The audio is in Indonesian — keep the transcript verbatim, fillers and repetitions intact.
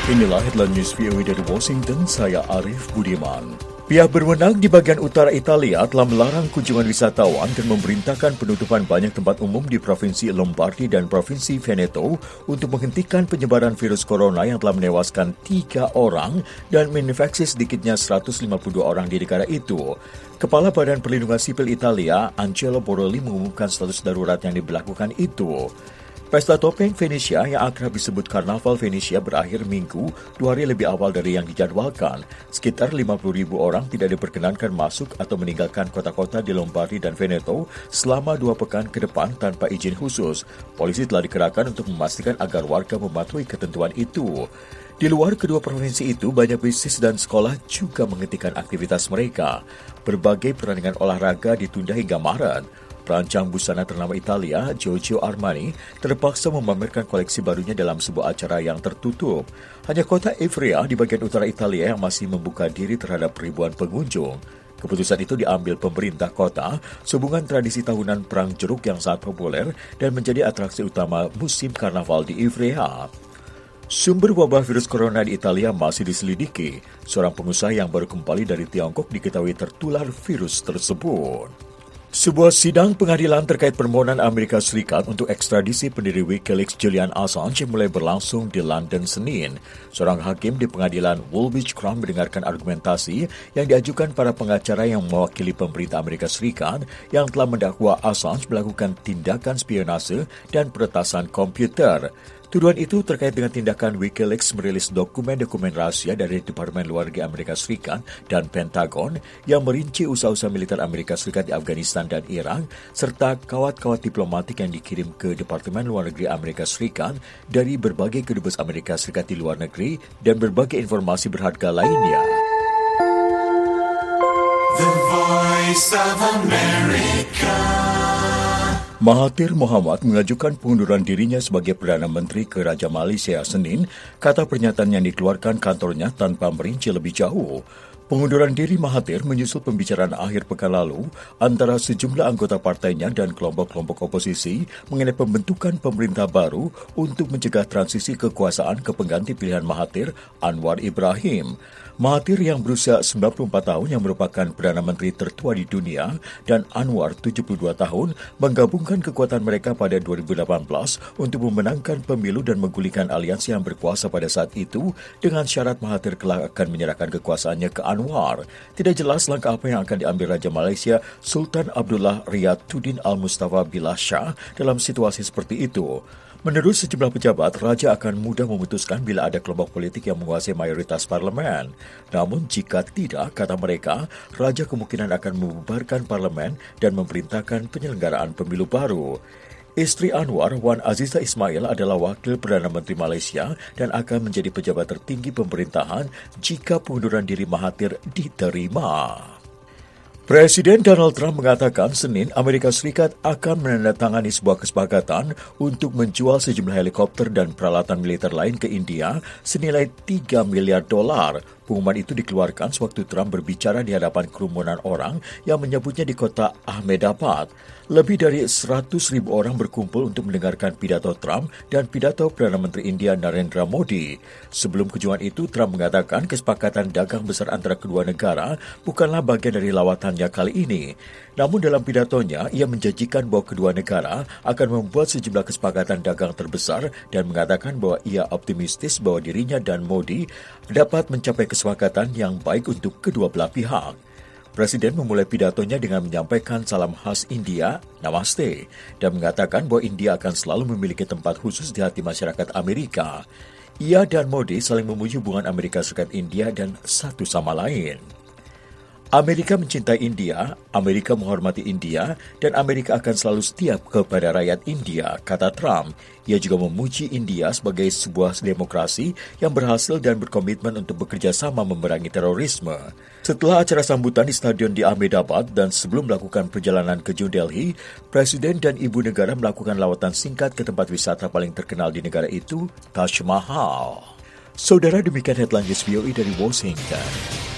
Inilah headline news V O A dari Washington, saya Arif Budiman. Pihak berwenang di bagian utara Italia telah melarang kunjungan wisatawan dan memerintahkan penutupan banyak tempat umum di Provinsi Lombardi dan Provinsi Veneto untuk menghentikan penyebaran virus corona yang telah menewaskan tiga orang dan menginfeksi sedikitnya seratus lima puluh dua orang di negara itu. Kepala Badan Perlindungan Sipil Italia, Angelo Borrelli, mengumumkan status darurat yang diberlakukan itu. Pesta topeng Venesia yang akrab disebut Karnaval Venesia berakhir Minggu, dua hari lebih awal dari yang dijadwalkan. Sekitar lima puluh ribu orang tidak diperkenankan masuk atau meninggalkan kota-kota di Lombardi dan Veneto selama dua pekan ke depan tanpa izin khusus. Polisi telah dikerahkan untuk memastikan agar warga mematuhi ketentuan itu. Di luar kedua provinsi itu, banyak bisnis dan sekolah juga menghentikan aktivitas mereka. Berbagai pertandingan olahraga ditunda hingga Maret. Perancang busana ternama Italia, Giorgio Armani, terpaksa memamerkan koleksi barunya dalam sebuah acara yang tertutup. Hanya kota Ivrea di bagian utara Italia yang masih membuka diri terhadap ribuan pengunjung. Keputusan itu diambil pemerintah kota sehubungan tradisi tahunan perang jeruk yang sangat populer dan menjadi atraksi utama musim karnaval di Ivrea. Sumber wabah virus corona di Italia masih diselidiki. Seorang pengusaha yang baru kembali dari Tiongkok diketahui tertular virus tersebut. Sebuah sidang pengadilan terkait permohonan Amerika Serikat untuk ekstradisi pendiri Wikileaks Julian Assange mulai berlangsung di London Senin. Seorang hakim di pengadilan Woolwich Crown mendengarkan argumentasi yang diajukan para pengacara yang mewakili pemerintah Amerika Serikat yang telah mendakwa Assange melakukan tindakan spionase dan peretasan komputer. Tuduhan itu terkait dengan tindakan Wikileaks merilis dokumen-dokumen rahasia dari Departemen Luar Negeri Amerika Serikat dan Pentagon yang merinci usaha-usaha militer Amerika Serikat di Afghanistan dan Irak, serta kawat-kawat diplomatik yang dikirim ke Departemen Luar Negeri Amerika Serikat dari berbagai kedubes Amerika Serikat di luar negeri dan berbagai informasi berharga lainnya. The Voice of America. Mahathir Mohamad mengajukan pengunduran dirinya sebagai Perdana Menteri ke Raja Malaysia Senin, kata pernyataan yang dikeluarkan kantornya tanpa merinci lebih jauh. Pengunduran diri Mahathir menyusul pembicaraan akhir pekan lalu antara sejumlah anggota partainya dan kelompok-kelompok oposisi mengenai pembentukan pemerintah baru untuk mencegah transisi kekuasaan ke pengganti pilihan Mahathir, Anwar Ibrahim. Mahathir yang berusia sembilan puluh empat tahun yang merupakan Perdana Menteri tertua di dunia dan Anwar tujuh puluh dua tahun menggabungkan kekuatan mereka pada dua ribu delapan belas untuk memenangkan pemilu dan menggulingkan aliansi yang berkuasa pada saat itu dengan syarat Mahathir kelak akan menyerahkan kekuasaannya ke Anwar. Tidak jelas langkah apa yang akan diambil Raja Malaysia Sultan Abdullah Riyadhuddin Al-Mustafa Billah Shah dalam situasi seperti itu. Menurut sejumlah pejabat, Raja akan mudah memutuskan bila ada kelompok politik yang menguasai mayoritas parlemen. Namun jika tidak, kata mereka, Raja kemungkinan akan membubarkan parlemen dan memerintahkan penyelenggaraan pemilu baru. Istri Anwar, Wan Aziza Ismail, adalah Wakil Perdana Menteri Malaysia dan akan menjadi pejabat tertinggi pemerintahan jika pengunduran diri Mahathir diterima. Presiden Donald Trump mengatakan Senin Amerika Serikat akan menandatangani sebuah kesepakatan untuk menjual sejumlah helikopter dan peralatan militer lain ke India senilai tiga miliar dolar. Pengumuman itu dikeluarkan sewaktu Trump berbicara di hadapan kerumunan orang yang menyebutnya di kota Ahmedabad. Lebih dari seratus ribu orang berkumpul untuk mendengarkan pidato Trump dan pidato Perdana Menteri India Narendra Modi. Sebelum kunjungan itu, Trump mengatakan kesepakatan dagang besar antara kedua negara bukanlah bagian dari lawatannya kali ini. Namun dalam pidatonya, ia menjanjikan bahwa kedua negara akan membuat sejumlah kesepakatan dagang terbesar dan mengatakan bahwa ia optimistis bahwa dirinya dan Modi dapat mencapai kesepakatan yang baik untuk kedua belah pihak. Presiden memulai pidatonya dengan menyampaikan salam khas India, Namaste, dan mengatakan bahwa India akan selalu memiliki tempat khusus di hati masyarakat Amerika. Ia dan Modi saling memuji hubungan Amerika Serikat India dan satu sama lain. Amerika mencintai India, Amerika menghormati India, dan Amerika akan selalu setia kepada rakyat India, kata Trump. Ia juga memuji India sebagai sebuah demokrasi yang berhasil dan berkomitmen untuk bekerja sama memerangi terorisme. Setelah acara sambutan di stadion di Ahmedabad dan sebelum melakukan perjalanan ke New Delhi, Presiden dan Ibu Negara melakukan lawatan singkat ke tempat wisata paling terkenal di negara itu, Taj Mahal. Saudara, demikian headline news V O A dari Washington.